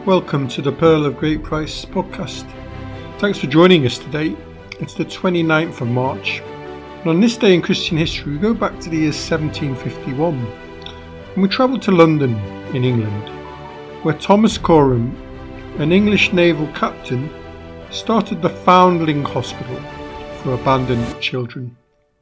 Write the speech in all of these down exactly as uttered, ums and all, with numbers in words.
Welcome to the Pearl of Great Price podcast. Thanks for joining us today. It's the twenty-ninth of March, and on this day in Christian history we go back to the year seventeen fifty-one, and we travel to London in England, where Thomas Coram, an English naval captain, started the Foundling Hospital for abandoned children.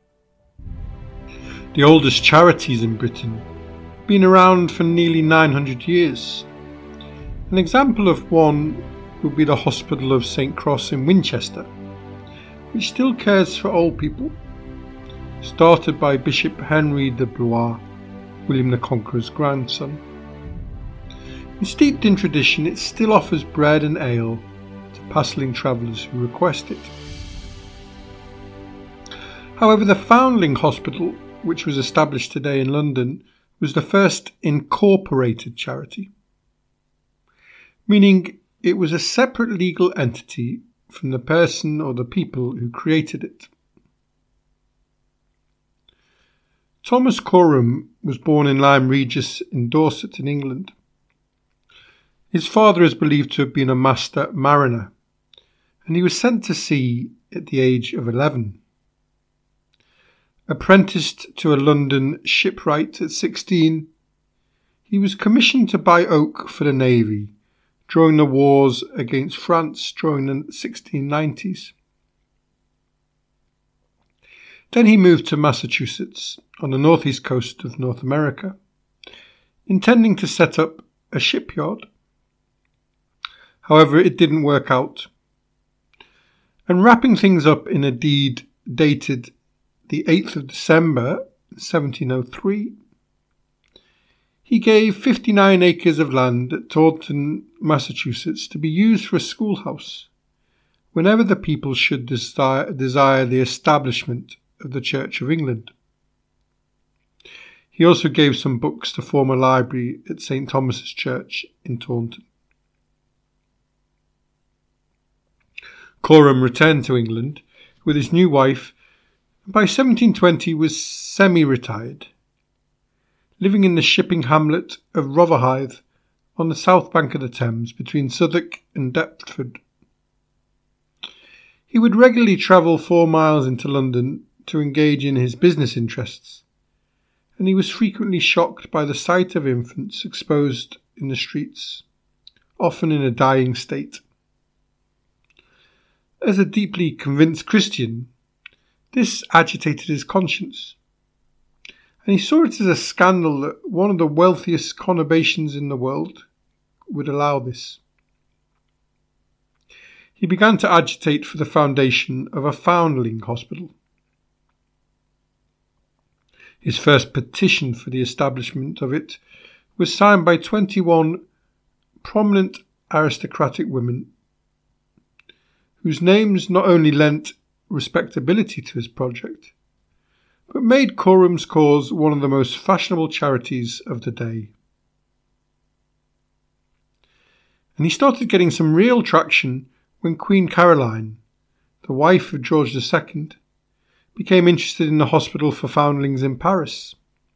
The oldest charities in Britain, been around for nearly nine hundred years. An example of one would be the Hospital of Saint Cross in Winchester, which still cares for old people, started by Bishop Henry de Blois, William the Conqueror's grandson. And steeped in tradition, it still offers bread and ale to passing travellers who request it. However, the Foundling Hospital, which was established today in London, was the first incorporated charity, meaning it was a separate legal entity from the person or the people who created it. Thomas Coram was born in Lyme Regis in Dorset in England. His father is believed to have been a master mariner, and he was sent to sea at the age of eleven. Apprenticed to a London shipwright at sixteen, he was commissioned to buy oak for the Navy during the wars against France during the sixteen nineties. Then he moved to Massachusetts on the northeast coast of North America, intending to set up a shipyard. However, it didn't work out, and wrapping things up in a deed dated the eighth of December seventeen oh three, he gave fifty-nine acres of land at Taunton, Massachusetts, to be used for a schoolhouse whenever the people should desire, desire the establishment of the Church of England. He also gave some books to form a library at Saint Thomas's Church in Taunton. Coram returned to England with his new wife, and by seventeen twenty was semi-retired, living in the shipping hamlet of Rotherhithe on the south bank of the Thames between Southwark and Deptford. He would regularly travel four miles into London to engage in his business interests, and he was frequently shocked by the sight of infants exposed in the streets, often in a dying state. As a deeply convinced Christian, this agitated his conscience, and he saw it as a scandal that one of the wealthiest conurbations in the world would allow this. He began to agitate for the foundation of a foundling hospital. His first petition for the establishment of it was signed by twenty-one prominent aristocratic women, whose names not only lent respectability to his project, but made Coram's cause one of the most fashionable charities of the day. And he started getting some real traction when Queen Caroline, the wife of George the Second, became interested in the hospital for foundlings in Paris.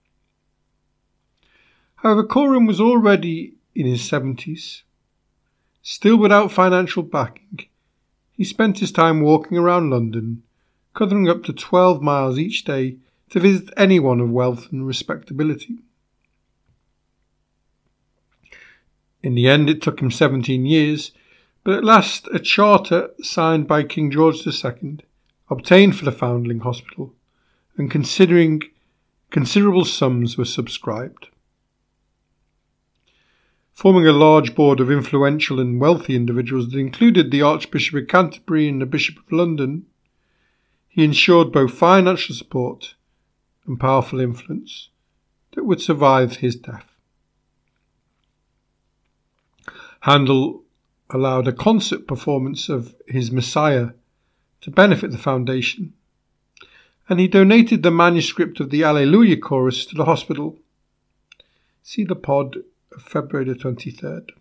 However, Coram was already in his seventies. Still without financial backing, he spent his time walking around London, covering up to twelve miles each day to visit anyone of wealth and respectability. In the end, it took him seventeen years, but at last a charter signed by King George the Second obtained for the Foundling Hospital, and considering considerable sums were subscribed. Forming a large board of influential and wealthy individuals that included the Archbishop of Canterbury and the Bishop of London, he ensured both financial support and powerful influence that would survive his death. Handel allowed a concert performance of his Messiah to benefit the foundation, and he donated the manuscript of the Alleluia chorus to the hospital. See the pod of February the twenty-third.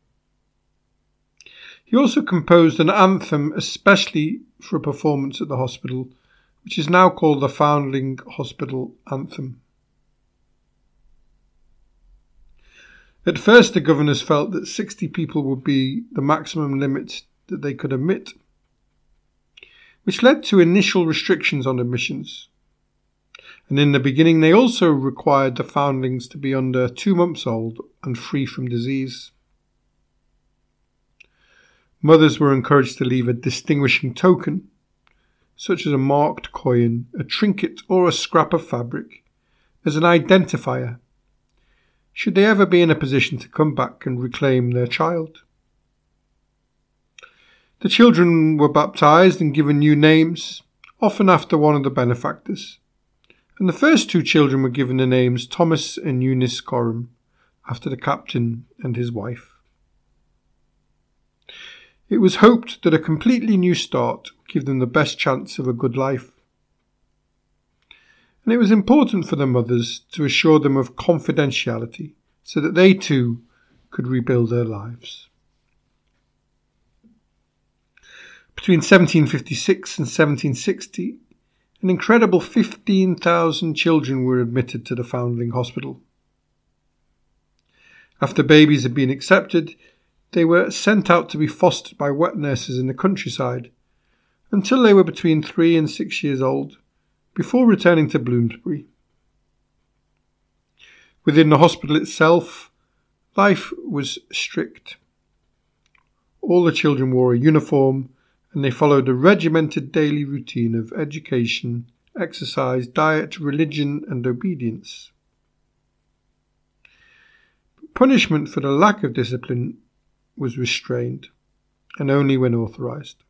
He also composed an anthem especially for a performance at the hospital, which is now called the Foundling Hospital Anthem. At first, the governors felt that sixty people would be the maximum limit that they could admit, which led to initial restrictions on admissions. And in the beginning, they also required the foundlings to be under two months old and free from disease. Mothers were encouraged to leave a distinguishing token, such as a marked coin, a trinket, or a scrap of fabric, as an identifier, should they ever be in a position to come back and reclaim their child. The children were baptised and given new names, often after one of the benefactors, and the first two children were given the names Thomas and Eunice Gorham, after the captain and his wife. It was hoped that a completely new start would give them the best chance of a good life. And it was important for the mothers to assure them of confidentiality so that they too could rebuild their lives. Between seventeen fifty-six and seventeen sixty, an incredible fifteen thousand children were admitted to the Foundling Hospital. After babies had been accepted, they were sent out to be fostered by wet nurses in the countryside until they were between three and six years old, before returning to Bloomsbury. Within the hospital itself, life was strict. All the children wore a uniform, and they followed a regimented daily routine of education, exercise, diet, religion, and obedience. Punishment for the lack of discipline was restrained, and only when authorised.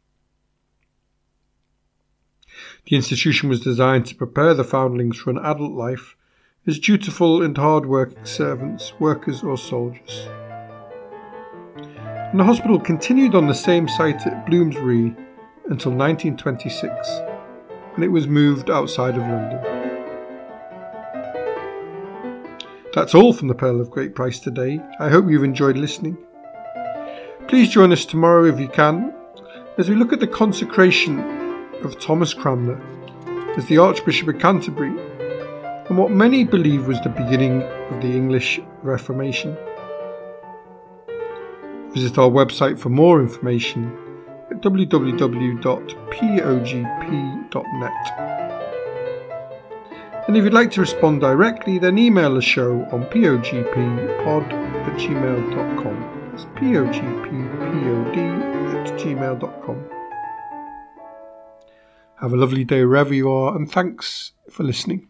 The institution was designed to prepare the foundlings for an adult life as dutiful and hard-working servants, workers or soldiers. And the hospital continued on the same site at Bloomsbury until nineteen twenty-six, when it was moved outside of London. That's all from the Pearl of Great Price today. I hope you've enjoyed listening. Please join us tomorrow if you can, as we look at the consecration of Thomas Cranmer as the Archbishop of Canterbury, and what many believe was the beginning of the English Reformation. Visit our website for more information at w w w dot p o g p dot net. And if you'd like to respond directly, then email the show on pogppod at gmail dot com. That's pogppod at gmail dot com. Have a lovely day wherever you are, and thanks for listening.